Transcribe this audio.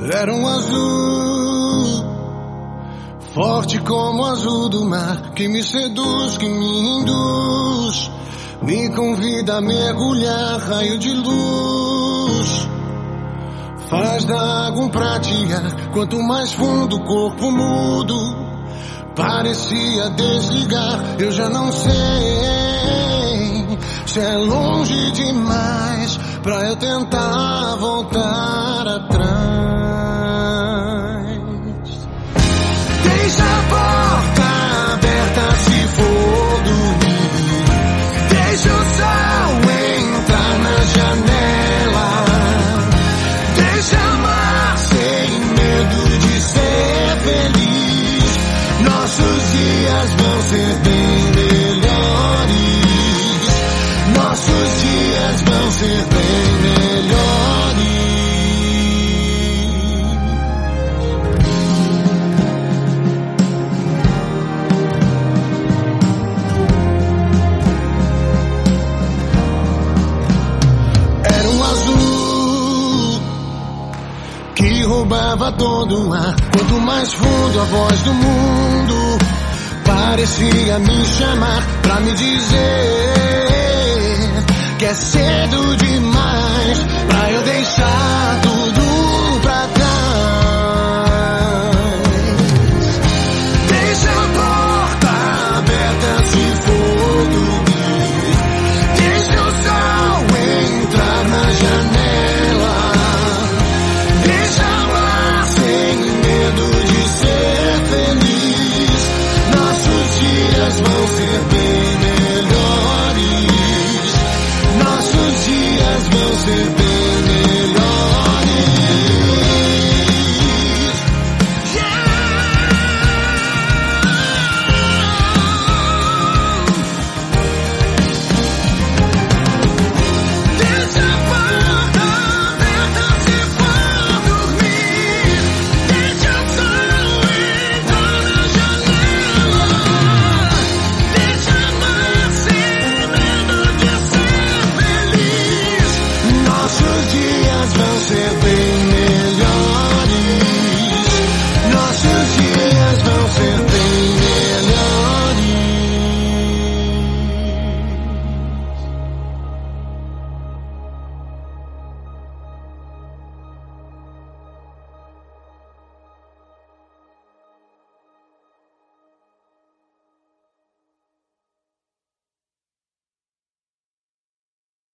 Era um azul, forte como o azul do mar, que me seduz, que me induz, me convida a mergulhar, raio de luz. Faz da água um pratear, quanto mais fundo o corpo mudo, parecia desligar, eu já não sei se é longe demais pra eu tentar voltar atrás. Deixa a porta aberta se for dormir, deixa o sol entrar na janela, deixa amar sem medo de ser feliz. Nossos dias vão ser bem melhores, nossos dias vão ser bem melhores. Era um azul que roubava todo o ar, quanto mais fundo a voz do mundo parecia me chamar pra me dizer que é cedo demais pra eu deixar tudo pra trás. Deixa a porta aberta se for dormir, deixa o sol entrar na janela, deixa amar sem medo de ser feliz. Nossos dias vão ser bem